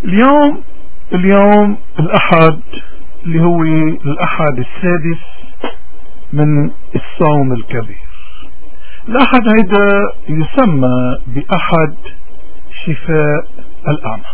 اليوم الأحد اللي هو الأحد السادس من الصوم الكبير. الأحد هيدا يسمى بأحد شفاء الأعمى.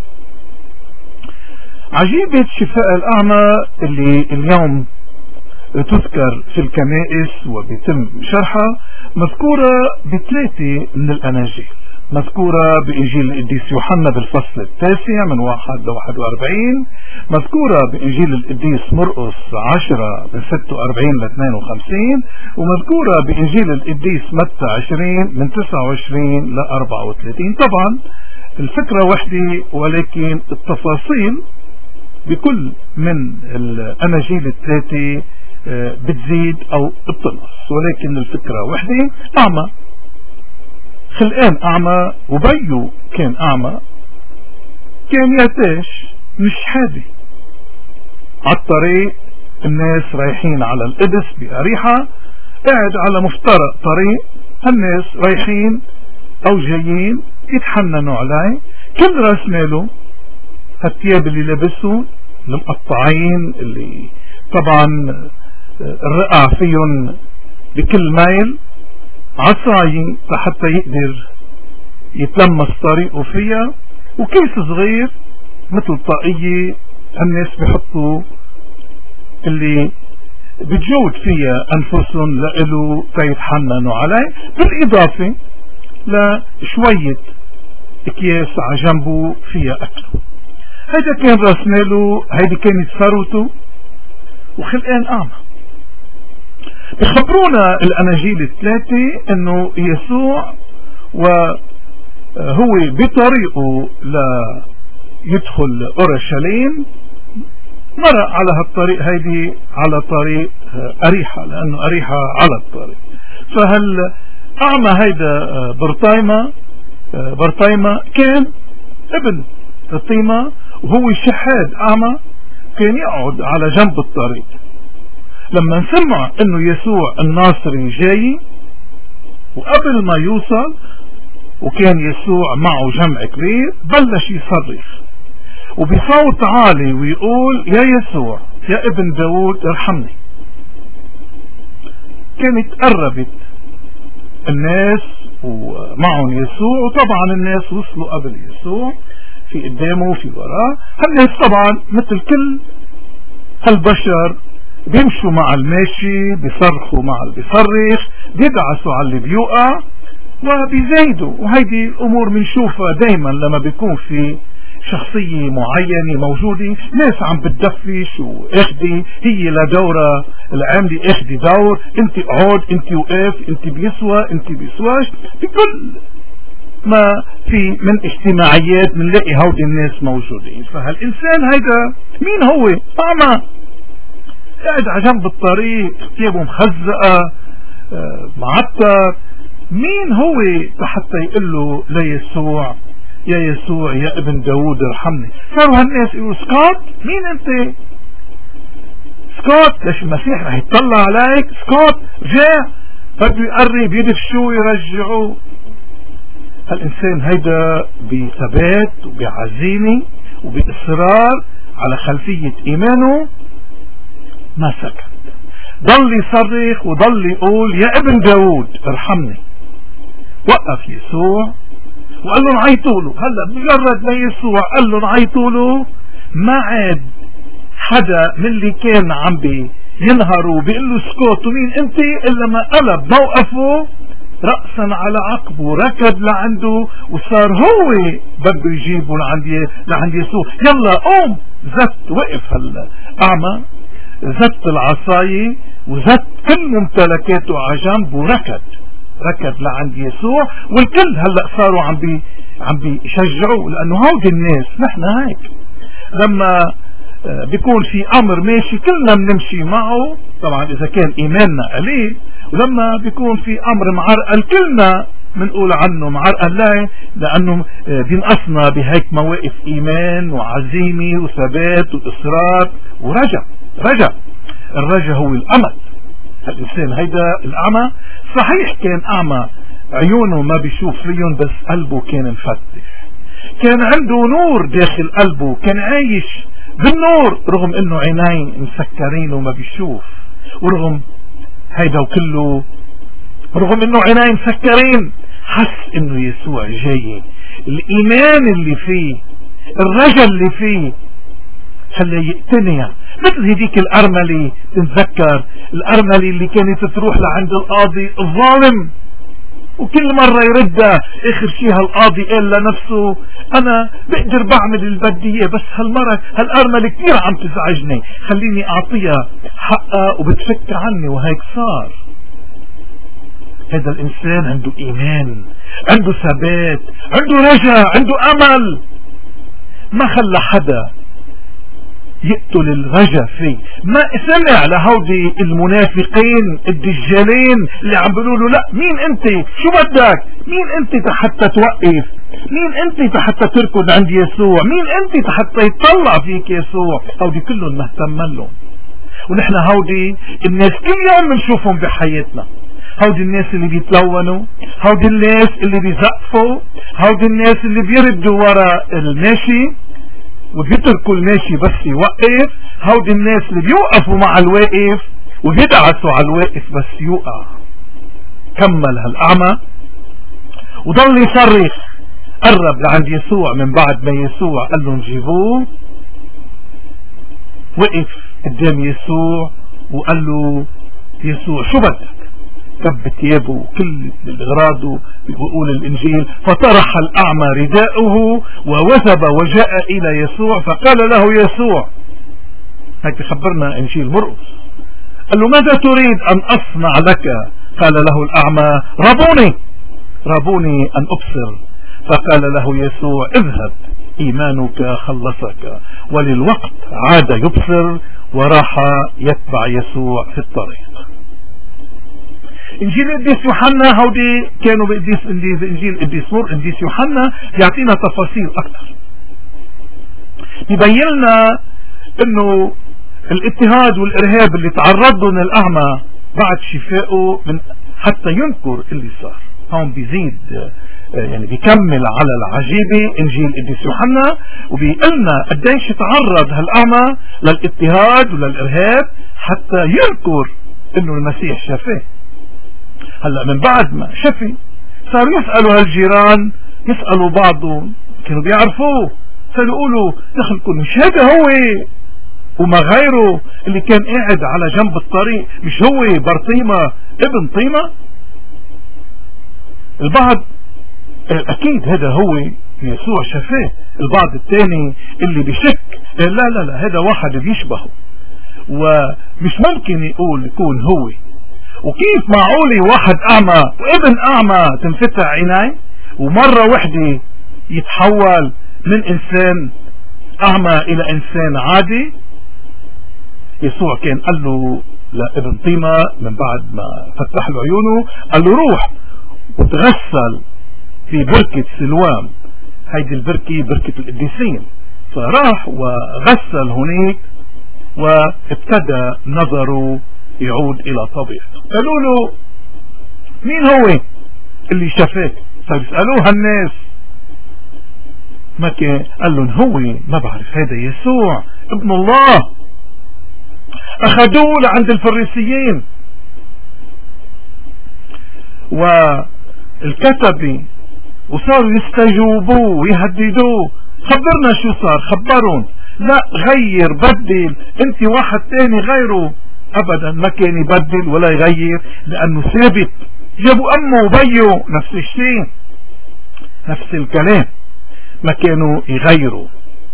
عجيبة شفاء الأعمى اللي اليوم تذكر في الكنائس وبيتم شرحها مذكورة بثلاثة من الأناجيل. مذكورة بإنجيل القديس يوحنا بالفصل 9 من 1 ل 41، مذكورة بإنجيل القديس مرقس 10 من 46 ل 52، ومذكورة بإنجيل القديس متى 20 من 29 ل 34. طبعا الفكرة وحدة ولكن التفاصيل بكل من الأناجيل الثلاثة بتزيد أو بتنقص، ولكن الفكرة وحدة. أعمى، خلقان أعمى، وبيو كان أعمى، كان يعتاش مش حادي عالطريق. الناس رايحين على القدس بأريحة، قاعد على مفترق طريق، الناس رايحين أو جايين يتحننوا عليه. كل راس ماله هالثياب اللي لبسوا المقطعين اللي طبعا الرقع فيهم بكل ميل، عصاية حتى يقدر يتلمس طريقه فيها، وكيس صغير مثل طاقية الناس بيحطوا اللي بتجود فيها أنفسهم لإله تيتحننوا عليه، بالإضافة لشوية أكياس عجنبه فيها أكله. هيدا كان راس ماله، هيدي كانت ثروته، وخلقان أعمى. بخبرونا الأناجيل الثلاثة أنه يسوع وهو بطريقه ليدخل أورشليم مر على هالطريق هيدي، على طريق أريحة، لأنه أريحة على الطريق. فهل أعمى هيدا برطيمة كان ابن برطيمة، وهو شحاد أعمى، كان يقعد على جنب الطريق. لما نسمع انه يسوع الناصري جاي، وقبل ما يوصل وكان يسوع معه جمع كبير، بلش يصرخ وبصوت عالي ويقول: يا يسوع يا ابن داود ارحمني. كانت قربت الناس ومعهم يسوع، وطبعا الناس وصلوا قبل يسوع، في قدامه وفي وراه. الناس طبعا مثل كل البشر بيمشوا مع الماشي، بيصرخوا مع اللي بيصرخ، بيدعسوا على اللي بيوقع وبيزايدوا. وهيدي الامور بنشوفها دايما لما بيكون في شخصية معينة موجودة، ناس عم بتدفش واخدي هي لدورة العاملة، اخدي دور، انت اقعد، انت وقف، انت بيسوى، انت بيسواش. بكل ما في من اجتماعيات بنلاقي هودي الناس موجودين. فهالإنسان هيدا مين هو؟ أعمى، قاعد على جنب الطريق، ثيابه مخزقة، معطر. مين هو حتى يقول له ليسوع: يا يسوع يا ابن داود ارحمني؟ صاروا هالناس يقولوا: سكوت، مين انت؟ سكوت، ليش المسيح رح يطلع عليك؟ سكوت، جاء بده يقرب يدفشوه يرجعوه. هالإنسان هيدا بثبات وبعزيمة وبإصرار على خلفية إيمانه ما سكت، ضل يصرخ وضل يقول: يا ابن داود ارحمني. وقف يسوع وقال لهم: عيطوا له. هلا مجرد ما يسوع قال لهم عيطوا له، ما عاد حدا من اللي كان عم ينهروا بيقول له سكوت ومين انت، الا ما قلب موقفه رأسا على عقبه، ركض لعنده وصار هو بده يجيبه لعند يسوع. يلا قوم، زت، وقف هلا أعمى، زت العصاية وزت كل ممتلكاته على جنب وركض لعند يسوع. والكل هلا صاروا عم بيشجعوه، لأنه هودي الناس نحن هيك لما بيكون في أمر ماشي كلنا بنمشي معه، طبعا إذا كان إيماننا قليل. ولما بيكون في أمر معرقل كلنا بنقول عنه معرقل، لأنه بينقصنا بهيك مواقف إيمان وعزيمة وثبات وإصرار ورجع. الرجع هو الأمل. الإنسان هيدا الأعمى صحيح كان أعمى، عيونه ما بيشوف فيهم، بس قلبه كان مفتح. كان عنده نور داخل قلبه، كان عايش بالنور رغم انه عينين مسكرين وما بيشوف. ورغم هيدا وكله، رغم انه عينين مسكرين، حس انه يسوع جاي. الايمان اللي فيه، الرجل اللي فيه خليه يقتنع. مثل هديك الارملة، تتذكر الارملة اللي كانت تروح لعند القاضي الظالم وكل مرة يردها، اخر شي هالقاضي قال لنفسه انا بقدر بعمل اللي بدي اياه، بس هالارملة كتير عم تزعجني، خليني اعطيها حقها وبتفك عني. وهيك صار. هذا الانسان عنده ايمان، عنده ثبات، عنده رجاء، عنده امل. ما خلى حدا يقتل الرجاء فيه. ما سمع لهودي المنافقين الدجالين اللي عم بيقولوا له لا مين انت، شو بدك، مين انت حتى توقف، مين انت حتى تركض عند يسوع، مين انت حتى يطلع فيك يسوع. هودي كلهم مهتم لهم. ونحن هودي الناس كل يوم بنشوفهم بحياتنا. هودي الناس اللي بيتلونوا، هودي الناس اللي بيزقفوا، هودي الناس اللي بيردوا ورا الماشي وبيتركوا الماشي بس يوقف، هودي الناس اللي بيوقفوا مع الواقف وبيدعسوا على الواقف بس يوقع. كمل هالأعمى وضل يصرخ. قرب لعند يسوع من بعد ما يسوع قال لهم جيبوه. وقف قدام يسوع وقال له يسوع شو بدك؟ كب ثيابه كل اغراضه بيقول الانجيل. فطرح الاعمى رداءه ووثب وجاء الى يسوع فقال له يسوع، هيك خبرنا انجيل مرقس، قال له ماذا تريد ان اصنع لك؟ قال له الاعمى رابوني ان ابصر. فقال له يسوع اذهب ايمانك خلصك. وللوقت عاد يبصر وراح يتبع يسوع في الطريق. انجيل القديس يوحنا هودي كانوا انجيل القديس القديس يوحنا يعطينا تفاصيل اكثر، يبين لنا انه الاضطهاد والارهاب اللي تعرض لهم الاعمى بعد شفائه من حتى ينكر اللي صار. هون بيزيد يعني بيكمل على العجيبة انجيل القديس يوحنا وبيقلنا قديش تعرض هالاعمى للاضطهاد وللارهاب حتى ينكر انه المسيح شفاه. هلا من بعد ما شفي صاروا يسألوا هالجيران، يسألوا بعضهم، كانوا بيعرفوه، صاروا يقولوا دخلكم مش هذا هو وما غيره اللي كان قاعد على جنب الطريق، مش هو برطيمة ابن طيمة؟ البعض اكيد هذا هو يسوع شفاه. البعض الثاني اللي بشك لا هذا واحد بيشبهه ومش ممكن يكون هو. وكيف معقولي واحد اعمى وابن اعمى تنفتح عينيه ومرة وحدة يتحول من انسان اعمى الى انسان عادي؟ يسوع كان قال له لابن طيمة من بعد ما فتح له عيونه، قال له روح وتغسل في بركة سلوام. هيدي البركة بركة القديسين. فراح وغسل هناك وابتدى نظره يعود الى طبيعته. قالوا له مين هو اللي شافك؟ فبيسألوها الناس، ما كان قال لهم هو ما بعرف، هذا يسوع ابن الله. اخذوه لعند الفريسيين والكتبة وصاروا يستجوبوه ويهددوه. خبرنا شو صار، خبرون. لا غير بدل، انت واحد تاني غيره. ابدا ما كان يبدل ولا يغير لانه ثابت. جابوا امه وبيه نفس الشيء، نفس الكلام، ما كانوا يغيروا.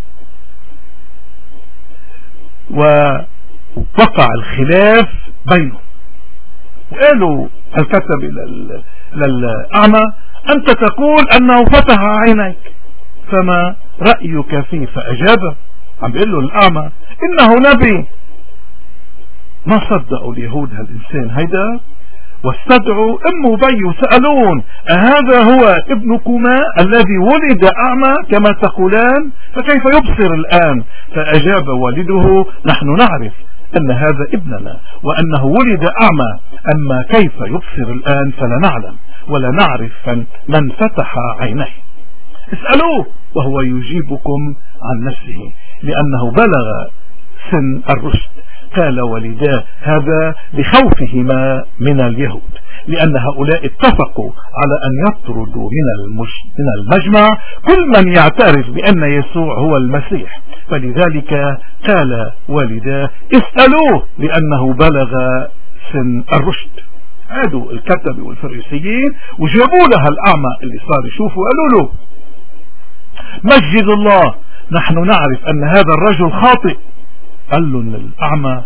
ووقع الخلاف بينهم وقالوا الكتب للأعمى أنت تقول أنه فتح عينيك فما رأيك فيه؟ فأجاب عم بيقول له الأعمى إنه نبي. ما صدقوا اليهود هالإنسان هيدا واستدعوا أمه وبيه وسألون أهذا هو ابنكما الذي ولد أعمى كما تقولان فكيف يبصر الآن؟ فأجاب والده نحن نعرف أن هذا ابننا وأنه ولد أعمى، أما كيف يبصر الآن فلا نعلم ولا نعرف من فتح عينيه. اسألوه وهو يجيبكم عن نفسه لأنه بلغ سن الرشد. قال والداه هذا لخوفهما من اليهود، لأن هؤلاء اتفقوا على أن يطردوا من المجمع كل من يعترف بأن يسوع هو المسيح، فلذلك قال والداه اسألوه لأنه بلغ سن الرشد. عادوا الكتب والفريسيين وجابوا لها الأعمى اللي صار يشوفوا، قالوا له مجد الله، نحن نعرف أن هذا الرجل خاطئ. قال له الأعمى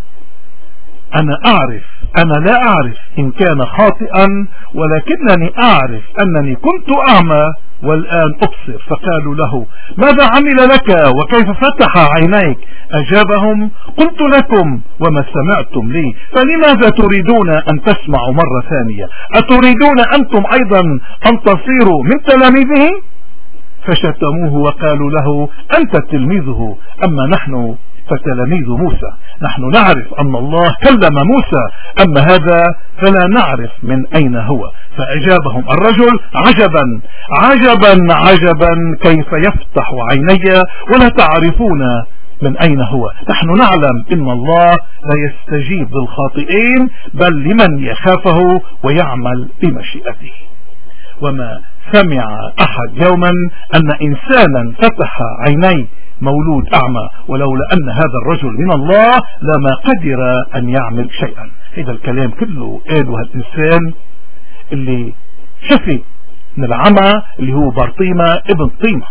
أنا لا أعرف إن كان خاطئا، ولكنني أعرف أنني كنت أعمى والآن أبصر. فقالوا له ماذا عمل لك وكيف فتح عينيك؟ أجابهم قلت لكم وما سمعتم لي، فلماذا تريدون أن تسمعوا مرة ثانية؟ أتريدون أنتم أيضا أن تصيروا من تلاميذه؟ فشتموه وقالوا له أنت تلميذه، أما نحن فتلاميذ موسى، نحن نعرف أن الله كلم موسى، أما هذا فلا نعرف من أين هو. فأجابهم الرجل عجبا عجبا عجبا كيف يفتح عيني ولا تعرفون من أين هو. نحن نعلم إن الله لا يستجيب للخاطئين بل لمن يخافه ويعمل بمشيئته. وما سمع أحد يوما أن إنسانا فتح عيني مولود أعمى، ولولا أن هذا الرجل من الله لما قدر أن يعمل شيئا. هذا الكلام كله قاله هالإنسان اللي شفي من العمى اللي هو بارطيمة ابن طيمة.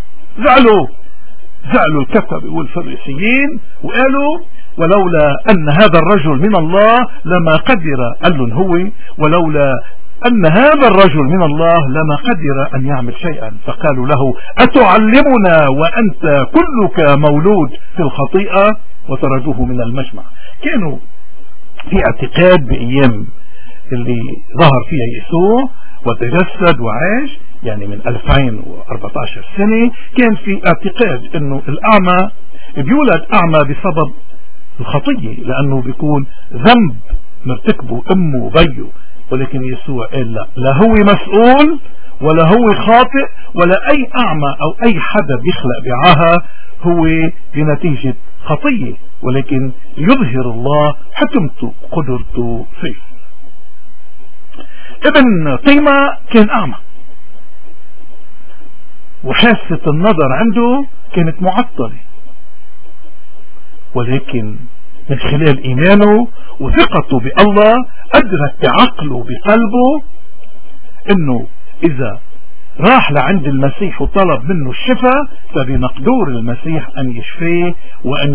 زعلوا الكتب والفريسيين وقالوا ولولا أن هذا الرجل من الله لما قدر، قال لهم هو ولولا أن هذا الرجل من الله لما قدر أن يعمل شيئا. فقالوا له أتعلمنا وأنت كلك مولود في الخطيئة؟ وطردوه من المجمع. كانوا في اعتقاد بأيام اللي ظهر فيها يسوع وتجسد وعاش، يعني من 2014 سنة، كان في اعتقاد انه الأعمى بيولد أعمى بسبب الخطية، لأنه بيكون ذنب مرتكبه أمه وبيه. ولكن يسوع قال لا هو مسؤول ولا هو خاطئ ولا أي أعمى أو أي حدا بيخلق بعاهة هو بنتيجة خطية، ولكن يظهر الله حكمته قدرته فيه. ابن طيمة كان أعمى وحاسة النظر عنده كانت معطلة، ولكن من خلال إيمانه وثقته بالله أدرك بعقله بقلبه إنه إذا راح لعند المسيح وطلب منه الشفاء فبمقدور المسيح أن يشفيه وأن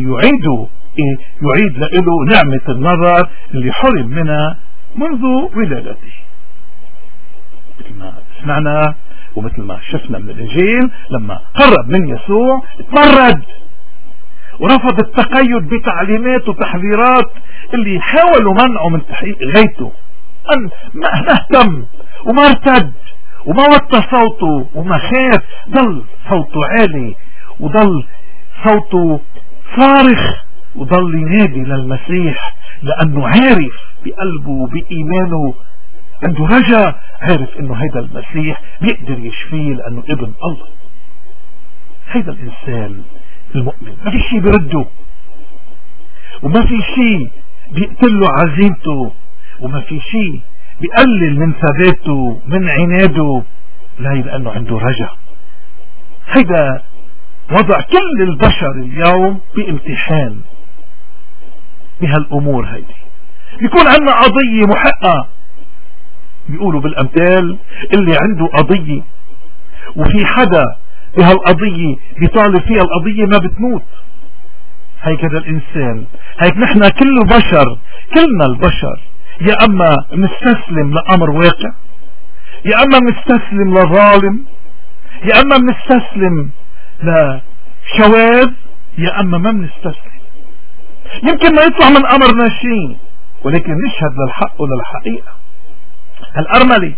يعيد له نعمة النظر اللي حرم منها منذ ولادته. مثل ما سمعنا ومثل ما شفنا من الإنجيل، لما قرب من يسوع اتمرد ورفض التقيد بتعليمات وتحذيرات اللي حاولوا منعه من تحقيق غايته. ما اهتم وما ارتد وما وطى صوته وما خاف، ضل صوته عالي وضل صوته صارخ وضل ينادي للمسيح، لأنه عارف بقلبه وبإيمانه، عنده رجاء، عارف انه هيدا المسيح بيقدر يشفيه لأنه ابن الله. هيدا الإنسان المؤمن ما في شيء برده وما في شيء بيقتله عزيمته وما في شيء بيقلل من ثباته من عناده، لا، لأنه عنده رجاء. هيدا وضع كل البشر اليوم بامتحان بهالأمور. هيدي بيكون عندنا قضية محقة، بيقولوا بالأمثال اللي عنده قضية وفي حدا بهالقضية بيطالب فيها القضية ما بتموت. هيكذا الإنسان، هيك نحن كلنا البشر يا أما نستسلم لأمر واقع، يا أما نستسلم لظالم، يا أما نستسلم لشواذ، يا أما ما بنستسلم. يمكن ما يطلع من أمرنا شيء ولكن نشهد للحق وللحقيقة. الأرملي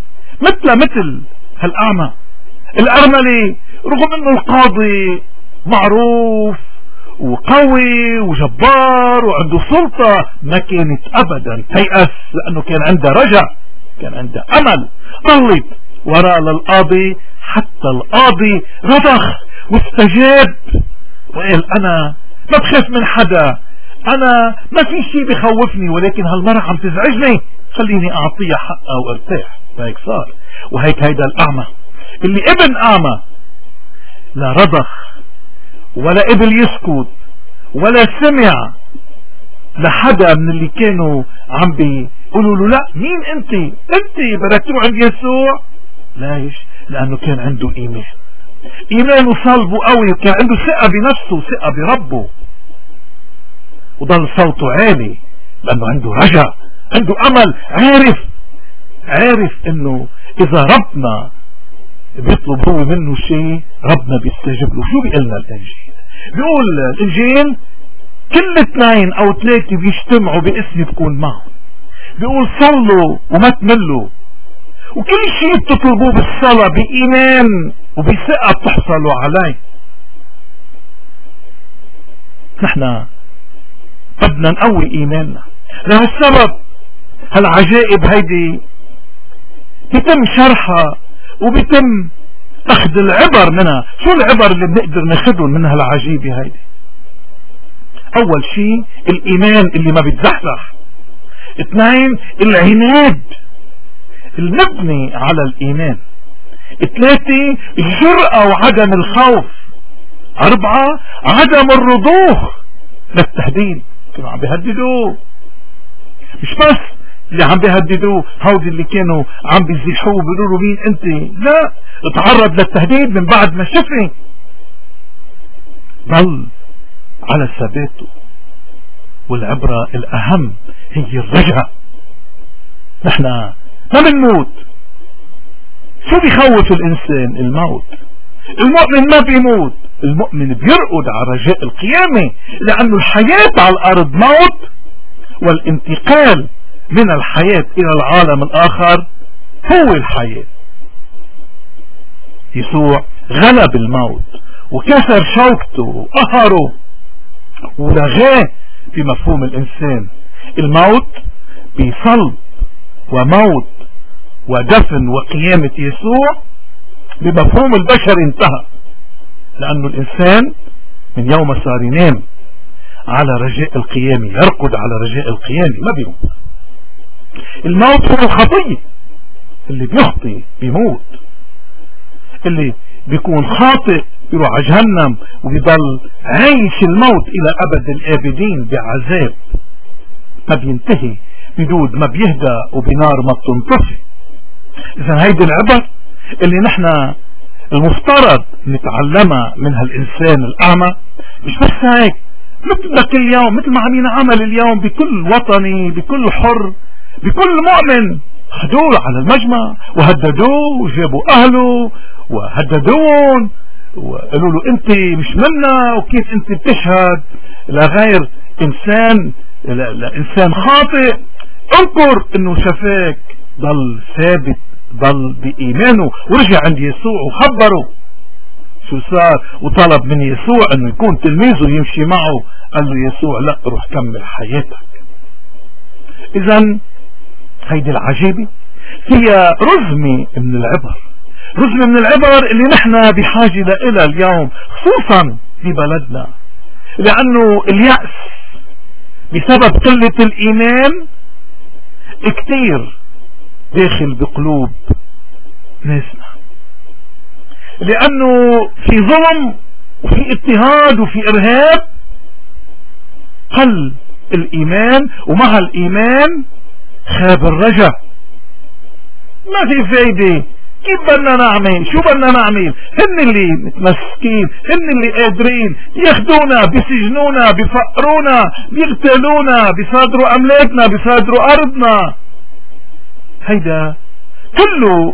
مثل هالأعمى، الأرملي رغم أنه القاضي معروف وقوي وجبار وعنده سلطة ما كانت أبدا تيأس، لأنه كان عنده رجاء، كان عنده أمل. ضلت وراء للقاضي حتى القاضي رضخ واستجاب وقال انا ما بخاف من حدا، انا ما في شيء بخوفني، ولكن هالمرة عم تزعجني، خليني اعطيها حقها وارتاح. وهيك صار. وهيك هيدا الاعمى اللي ابن اعمى لا رضخ ولا قبل يسكت ولا سمع لحدا من اللي كانوا عم بيقولوا له لا مين انت بدك تروح عند يسوع. ليش؟ لانه كان عنده ايمان وصلبه قوي، وكان عنده ثقة بنفسه وثقة بربه، وضل صوته عالي لانه عنده رجاء، عنده امل، عارف انه اذا ربنا بيطلب هو منه شيء ربنا بيستجيب له. شو بيقلنا الانجيل؟ بيقول الانجيل كل 2 أو 3 بيجتمعوا باسمي بكون معهم. بيقول صلوا وما تملوا، وكل شيء بتطلبوه بالصلاة بإيمان وبثقة بتحصلوا عليه. نحن بدنا نقوي إيماننا، لهالسبب هالعجائب هيدي بيتم شرحها وبيتم أخذ العبر منها. شو العبر اللي بنقدر ناخذهم من هالعجيبة هيدي؟ اول شيء الايمان اللي ما بيتزحزح. 2 العناد المبني على الايمان. 3 الجرأة وعدم الخوف. 4 عدم الرضوخ للتهديد. كانوا عم بيهددوه، مش بس اللي عم بيهددوه هودي اللي كانوا عم بيزيحوه بيقولوا له مين انت، لا، اتعرض للتهديد من بعد ما شفي، ضل على ثباته. والعبرة الأهم هي الرجعة. نحن ما بنموت. شو بيخوف الإنسان؟ الموت. المؤمن ما بيموت، المؤمن بيرقد على رجاء القيامة، لأنه الحياة على الأرض موت، والانتقال من الحياة إلى العالم الآخر هو الحياة. يسوع غلب الموت وكسر شوكته وقهره ولغاه في مفهوم الإنسان. الموت بصلب وموت ودفن وقيامة يسوع بمفهوم البشر انتهى، لأنه الإنسان من يوم صار ينام على رجاء القيامة، يرقد على رجاء القيامة، ما بيموت. الموت هو الخطية، اللي بيخطي بيموت، اللي بيكون خاطئ بيروح على جهنم وبيضل عايش الموت الى ابد الابدين بعذاب ما بينتهي، بدود ما بيهدى وبنار ما بتنطفي. اذا هيدي العبر اللي نحن المفترض نتعلمها من هالانسان الاعمى. مش بس هيك، مثل كل يوم، مثل ما عم ينعمل اليوم بكل وطني، بكل حر، بكل مؤمن. خدوه على المجمع وهددوه وجابوا اهله وهددون وقالوا له انت مش منا، وكيف انت بتشهد لغير انسان، لانسان خاطئ. انكر انه شفاك، ضل ثابت، ضل بايمانه، ورجع عند يسوع وخبره شو صار، وطلب من يسوع انه يكون تلميذه يمشي معه. قال له يسوع لا، روح كمل حياتك. اذا هيدي العجيبة هي رزمة من العبر، رزمة من العبر اللي نحن بحاجة لها اليوم، خصوصا في بلدنا، لأنه اليأس بسبب قلة الإيمان كتير داخل بقلوب ناسنا، لأنه في ظلم وفي اضطهاد وفي إرهاب. قل الإيمان، ومع الإيمان خاب الرجاء. ما في فايدة. كيف بدنا نعمل؟ شو بدنا نعمل؟ هن اللي متمسكين، هن اللي قادرين ياخدونا، بيسجنونا، بيفقرونا، بيغتالونا، بيصادروا املاكنا، بيصادروا ارضنا. هيدا كله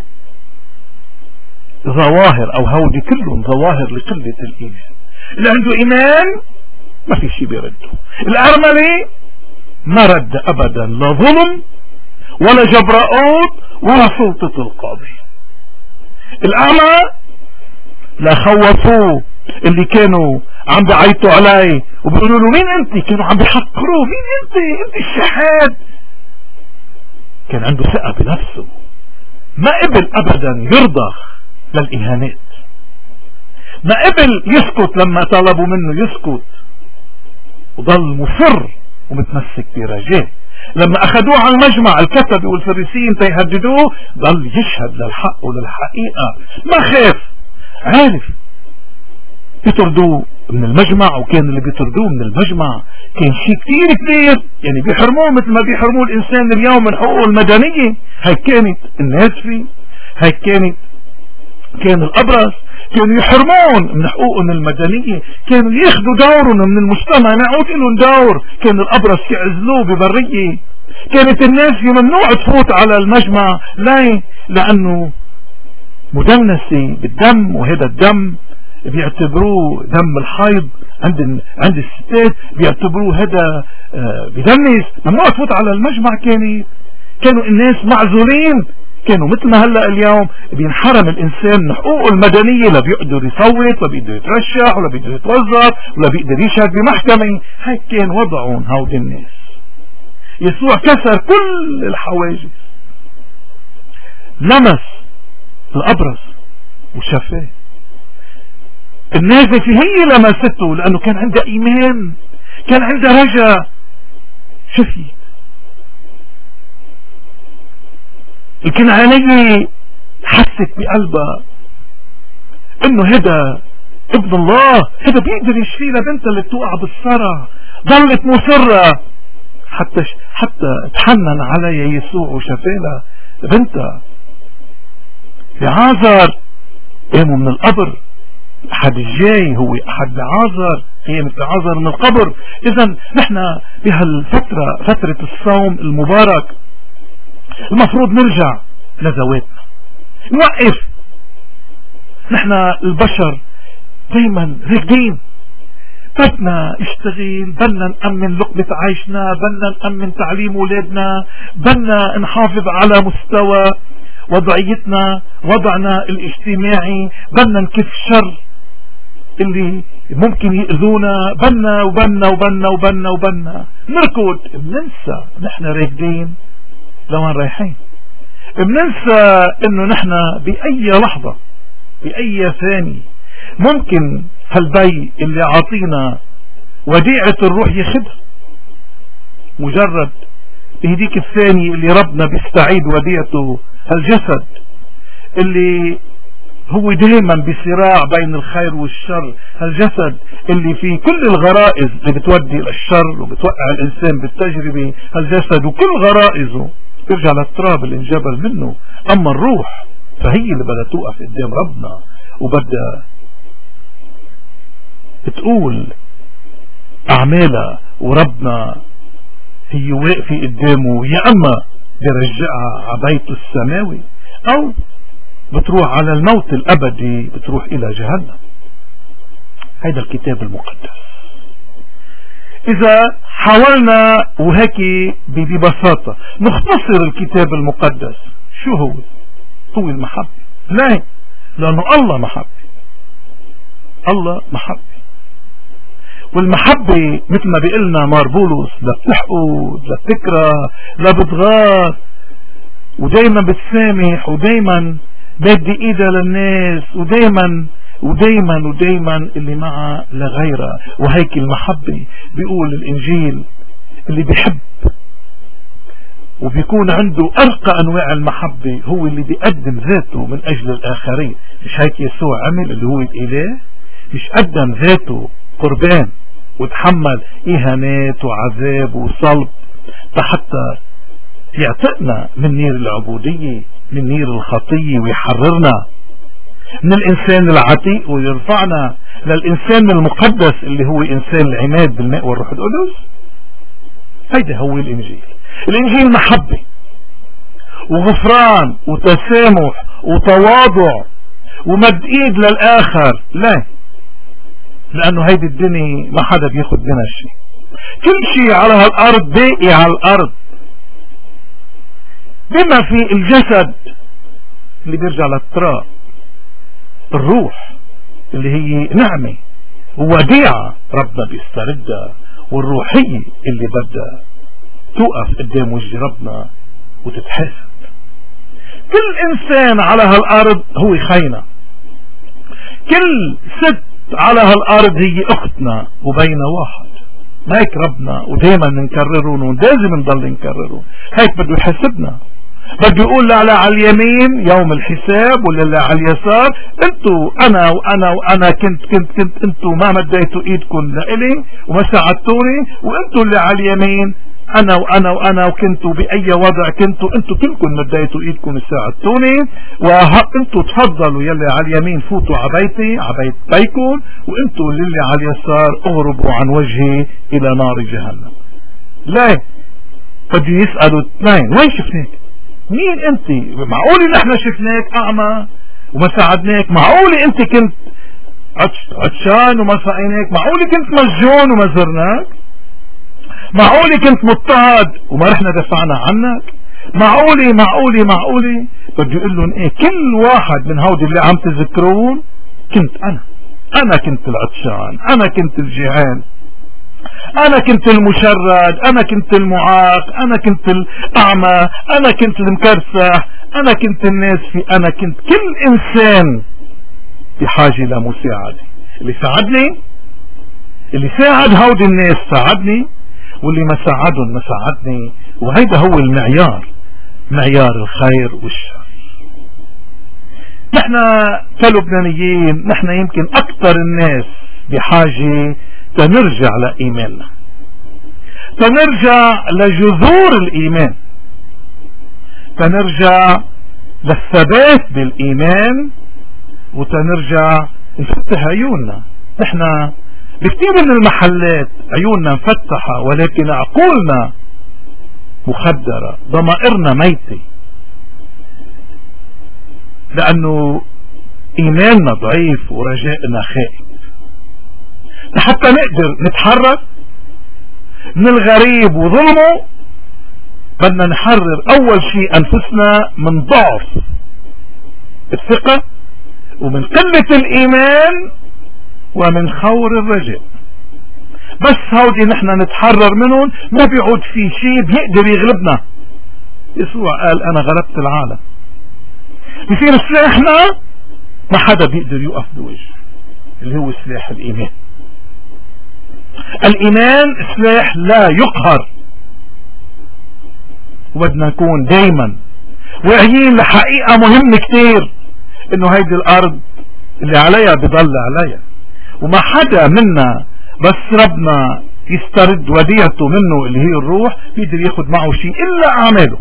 ظواهر، او هودي كلهم ظواهر لقلة الايمان. اللي عنده ايمان ما في شيء بيرده. الارملي ما رد ابدا لا ظلم ولا جبراءات ولا سلطة القاضي. الاعمى لا خوفوه، اللي كانوا عم بيعيطوا عليه وبيقولوا له مين انت، كانوا عم بيحقروه، مين انت الشحات. كان عنده ثقة بنفسه، ما قبل ابدا يرضخ للإهانات. ما قبل يسكت لما طلبوا منه يسكت، وضل مصر ومتمسك برجاه. لما أخذوه على المجمع الكتبة والفريسيين تيهددوه، ضل يشهد للحق وللحقيقة، ما خاف، عارف يطردوه من المجمع. وكان اللي بيطردوه من المجمع كان شيء كتير يعني بيحرموه مثل ما بيحرموه الإنسان اليوم من حقوقه المدنية. هاي كانت النازفة، هاي كان الأبرص، كانوا يحرمون من حقوقهم المدنية، كانوا ياخذوا دورهم من المجتمع، ما يعود لهم دور. كان الأبرص يعزلوه ببرية، كانت الناس ممنوع تفوت على المجمع. ليه؟ لأنه مدنسة بالدم، وهذا الدم بيعتبروه دم الحيض عند الستات، بيعتبروه هذا بدنس، ممنوع تفوت على المجمع. كانوا الناس معزولين، كانوا مثل ما هلا اليوم بينحرم الانسان من حقوقه المدنيه، لا بيقدر يصوت، ولا بيقدر يترشح، ولا بيقدر يتوظف، ولا بيقدر يشهد بمحكمه. هيك كان وضعهم هود الناس. يسوع كسر كل الحواجز، لمس الابرص وشفاه. النازفة هي لمسته لانه كان عندها ايمان، كان عندها رجاء. شفي الكنعانية حست بقلبها انه هذا ابن الله، هذا بيقدر يشفي لها بنتها اللي بتوقع بالصرع. ظلت مصرة حتى تحنن عليها يسوع وشفالها بنتها. لعازر قاموا من القبر، احد الجاي هو احد لعازر، قيامة لعازر من القبر. اذا نحن بهالفترة، فترة الصوم المبارك، المفروض نرجع لذواتنا، نوقف. نحن البشر دايما راكدين، بدنا نشتغل، بدنا نأمن لقمة عيشنا، بدنا نأمن تعليم اولادنا، بدنا نحافظ على مستوى وضعيتنا، وضعنا الاجتماعي، بدنا نكف شر اللي ممكن يأذونا، بنا نركض. بننسى نحن راكدين لوين رايحين، بننسى انه نحن بأي لحظة، بأي ثاني ممكن هالبي اللي عاطينا وديعة الروح ياخدها. مجرد بهديك الثاني اللي ربنا بيستعيد وديعته، هالجسد اللي هو دائما بصراع بين الخير والشر، هالجسد اللي فيه كل الغرائز اللي بتودي للشر وبتوقع الانسان بالتجربة، هالجسد وكل غرائزه ترجع للتراب اللي انجبل منه. اما الروح فهي اللي بدها توقف قدام ربنا، وبدها تقول اعمالها، وربنا هي واقفة قدامه، يا اما برجعها على بيته السماوي، او بتروح على الموت الابدي، بتروح الى جهنم. هذا الكتاب المقدس. اذا حاولنا وهيك ببساطة نختصر الكتاب المقدس، شو هو المحبة. ليه؟ لانه الله محبة، الله محبة. والمحبة مثل ما بيقلنا مار بولس، لا بتحقد، لا بتكره، لا بتغار، ودايما بتسامح، ودايما بدي ايدها للناس، ودايما اللي معها لغيرها. وهيك المحبة بيقول الانجيل اللي بيحب وبيكون عنده ارقى انواع المحبة هو اللي بيقدم ذاته من اجل الاخرين. مش هيك يسوع عمل اللي هو الاله؟ مش قدم ذاته قربان وتحمل اهانات وعذاب وصلب حتى يعتقنا من نير العبودية، من نير الخطية، ويحررنا من الانسان العتيق ويرفعنا للانسان المقدس اللي هو انسان العماد بالماء والروح القدس. هيدا هو الانجيل. الانجيل محبة وغفران وتسامح وتواضع ومد ايد للاخر. لا، لانه هيدي الدنيا ما حدا بياخد منها شيء، كل شيء على هالارض باقي على الارض، بما في الجسد اللي بيرجع للتراب، الروح اللي هي نعمة ووديعة ربنا بيستردها، والروحية اللي بدها توقف قدام وجه ربنا وتتحاسب. كل انسان على هالارض هو خاينة، كل ست على هالارض هي اختنا وبيننا واحد. هيك ربنا ودايما نكررون ولازم نضل نكررون. هيك بده يحاسبنا، بده يقول لا على اليمين يوم الحساب ولا لا على اليسار. انتوا انا وانا وانا كنت انتوا ما مديتوا ايدكم لإلي وما ساعدتوني، وانتوا اللي على اليمين انا وانا وانا وكنتوا باي وضع كنتوا انتوا كلكم مديتوا ايدكم ساعدتوني، وانتوا تفضلوا يلي على اليمين فوتوا عبيتي عبيت بيكم، وانتوا اللي على اليسار اغربوا عن وجهي الى نار جهنم. ليه؟ بده يسألوا اثنين وين شفناك؟ مين انت؟ معقولي نحن شفناك اعمى وما ساعدناك؟ معقولي انت كنت عطشان وما سقيناك؟ معقولي كنت مسجون وما زرناك؟ معقولي كنت مضطهد وما رحنا دفعنا عنك؟ معقولي بده يقول لهم ايه؟ كل واحد من هودي اللي عم تذكرون كنت انا كنت العطشان، انا كنت الجيعان، انا كنت المشرد، انا كنت المعاق، انا كنت الاعمى، انا كنت المكرسح، انا كنت الناسفي، انا كنت كل انسان بحاجة لمساعدة. اللي ساعدني، اللي ساعد هودي الناس ساعدني، واللي ما ساعدهم ما ساعدني. وهيدا هو المعيار، معيار الخير والشر. نحن كلبنانيين نحن يمكن اكثر الناس بحاجة تنرجع لإيماننا، تنرجع لجذور الإيمان، تنرجع للثبات بالإيمان، وتنرجع نفتح عيوننا. نحن بكثير من المحلات عيوننا مفتحة ولكن عقولنا مخدرة، ضمائرنا ميتة، لأنه إيماننا ضعيف ورجائنا خائب. حتى نقدر نتحرر من الغريب وظلمه بدنا نحرر أول شيء أنفسنا من ضعف الثقة ومن قلة الإيمان ومن خور الرجاء. بس هودي نحن نتحرر منهم ما بيعود في شيء بيقدر يغلبنا. يسوع قال أنا غلبت العالم. بصير سلاحنا ما حدا بيقدر يوقف بوجه، اللي هو سلاح الإيمان. الإيمان سلاح لا يقهر، وبدنا نكون دايما واعيين لحقيقة مهمة كتير، انه هيدي الارض اللي عليها بضل عليها، وما حدا منا بس ربنا يسترد وديعته منه اللي هي الروح بيقدر ياخد معه شيء الا اعماله.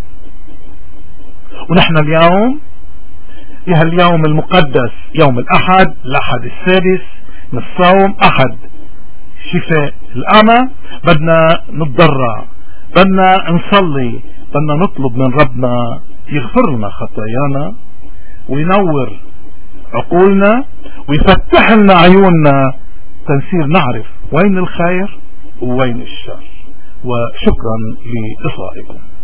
ونحن اليوم اليوم المقدس، يوم الاحد السادس من الصوم، احد شفاء الأعمى، بدنا نتضرع، بدنا نصلي، بدنا نطلب من ربنا يغفر لنا خطايانا وينور عقولنا ويفتح لنا عيوننا تنصير نعرف وين الخير ووين الشر. وشكرا لإصغائكم.